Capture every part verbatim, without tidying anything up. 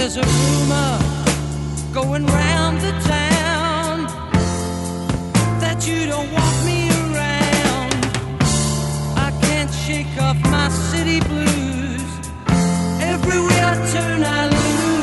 There's a rumor going round the town that you don't want me around. I can't shake off my city blues. Everywhere I turn I lose.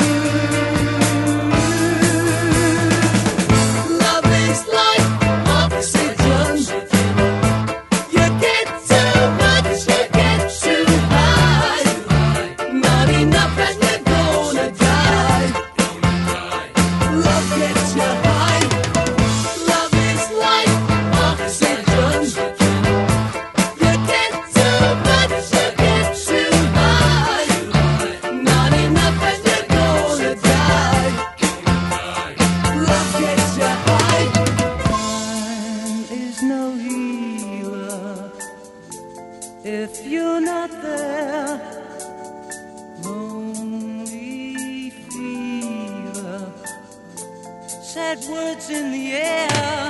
Love is like oxygen. You get too much, you get too high. Not enough and you're gonna die. Love gets you high. Love is like oxygen. You get too much, you get too high. Not enough and you're gonna die. Love gets you high. Time is no healer if you're not there. Lonely fever, sad words in the air.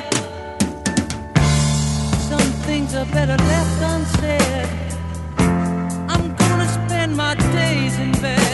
Some things are better left unsaid. I'm gonna spend my days in bed.